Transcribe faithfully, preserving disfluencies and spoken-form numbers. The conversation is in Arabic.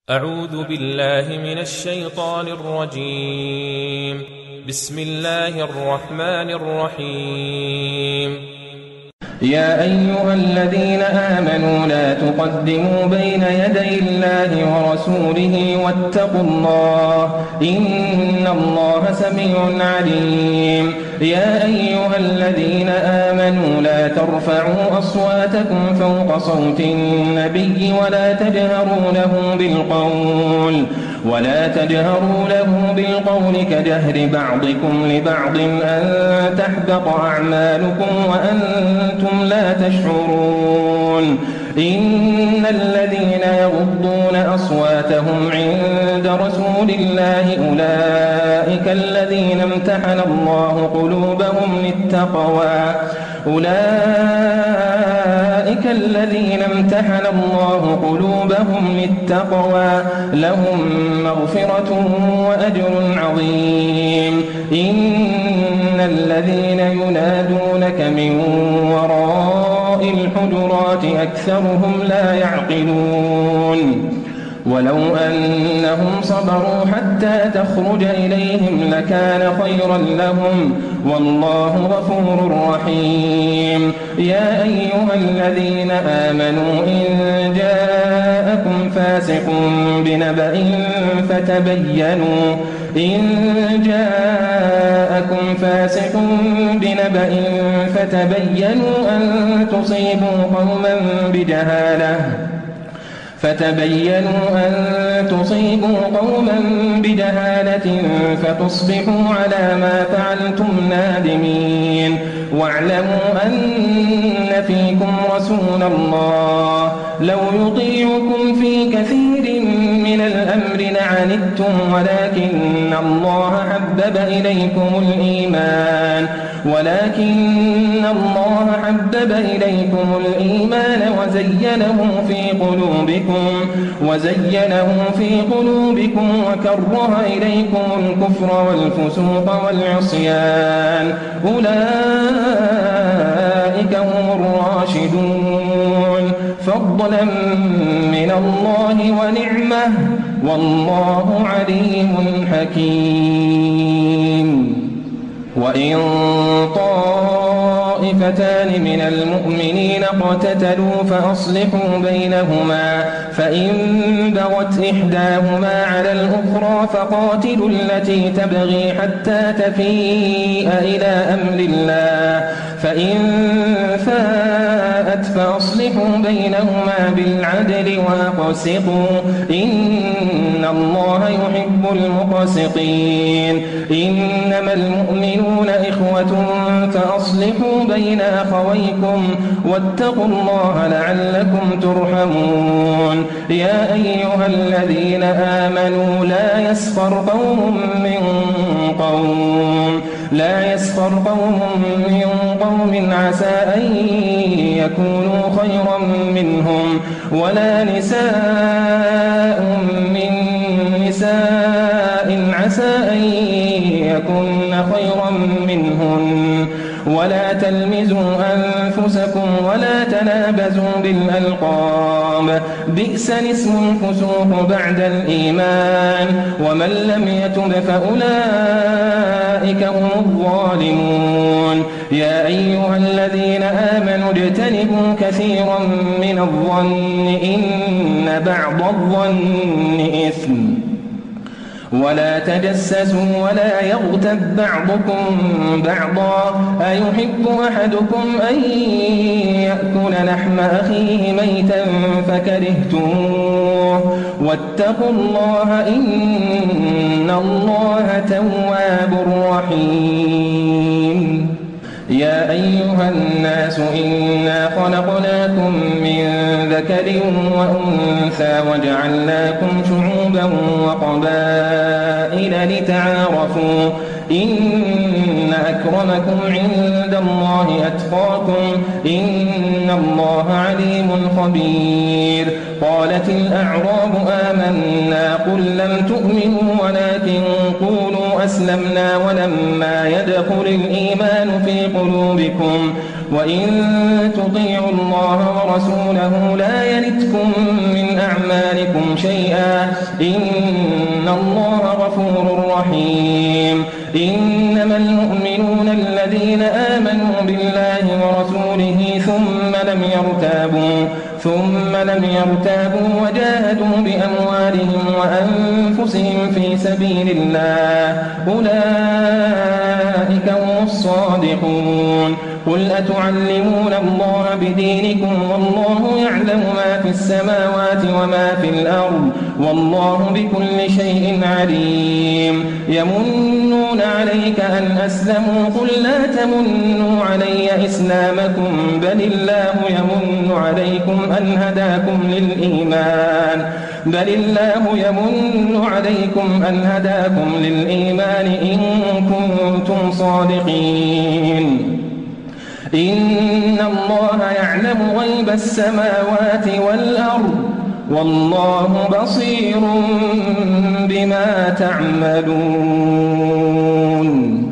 أعوذ بالله من الشيطان الرجيم. بسم الله الرحمن الرحيم. يا أيها الذين آمنوا لا تقدموا بين يدي الله ورسوله واتقوا الله إن الله سميع عليم. يا أيها الذين آمنوا لا ترفعوا أصواتكم فوق صوت النبي ولا تجهروا له بالقول ولا تجهروا له بالقول كجهر بعضكم لبعض أن تحبط أعمالكم وأنتم لا تشعرون. إن الذين يغضون أصواتهم عند رسول الله أولئك الذين امتحن الله قلوبهم للتقوى أولئك الذين امتحن الله قلوبهم للتقوى لهم مغفرة وأجر عظيم. إن الذين ينادونك من وراء الحجرات أكثرهم لا يعقلون. ولو أنهم صبروا حتى تخرج إليهم لكان خيرا لهم والله غفور رحيم. يا أيها الذين آمنوا إن جاءكم فاسق بنبأ فتبينوا إن جاءكم فاسق بنبأ فتبينوا أن تصيبوا قوما بجهالة فتبينوا أن تصيبوا قوما بجهالة فتصبحوا على ما فعلتم نادمين. واعلموا أن فيكم رسول الله لو يطيعكم في كثير من الأمر لعنتم ولكن الله حبب إليكم الإيمان ولكن الله حبب إليكم الإيمان وزينه في قلوبكم وزينه في قلوبكم وكره إليكم الكفر والفسوق والعصيان أولئك هم الراشدون فضلا من الله ونعمة والله عليم حكيم. وإن طائفتان من المؤمنين اقتتلوا فأصلحوا بينهما فإن بغت إحداهما على الأخرى فقاتلوا التي تبغي حتى تفيء إلى أمر الله فإن فاءت فأصلحوا بينهما بالعدل وأقسطوا إن الله يحب المقسطين. إنما المؤمنون إخوة فأصلحوا بين أخويكم واتقوا الله لعلكم ترحمون. يا أيها الذين آمنوا لا يسخر قوم من قوم لا يسخر قوم من قوم عسى أن يكونوا خيرا منهم ولا نساء من نساء عسى أن يكون خيرا منهن ولا تلمزوا أنفسكم ولا تنابزوا بالألقاب بئس الاسم الفسوق بعد الإيمان ومن لم يتب فأولئك هم الظالمون. يا أيها الذين آمنوا اجتنبوا كثيرا من الظن إن بعض الظن إثم ولا تجسسوا ولا يغتب بعضكم بعضا أيحب أحدكم أن يأكل لحم أخيه ميتا فكرهتموه واتقوا الله إن الله تواب رحيم. يا أيها الناس إنا خلقناكم من ذكر وأنثى وجعلناكم شعوبا وقبائل لتعارفوا إن أكرمكم عند الله أتقاكم إن الله عليم خبير. قالت الأعراب آمنا قل لم تؤمنوا ولكن قولوا أسلمنا ولما يدخل الإيمان في قلوبكم وإن تطيعوا الله ورسوله لا يلتكم من أعمالكم شيئا إن الله غفور رحيم إنما المؤمنون الذين آمنوا بالله ورسوله ثم لم يرتابوا ثم لم يرتابوا وجاهدوا بأموالهم وأنفسهم في سبيل الله أولئك هم الصادقون قل أتعلمون الله بدينكم والله يعلم ما في السماوات وما في الأرض والله بكل شيء عليم يمنون عليك أن أسلموا قل لا تمنوا علي إسلامكم بل الله يمن عليكم أن هداكم للإيمان بل الله يمن عليكم أن هداكم للإيمان إن كنتم صادقين إن الله يعلم غيب السماوات والأرض والله بصير بما تعملون.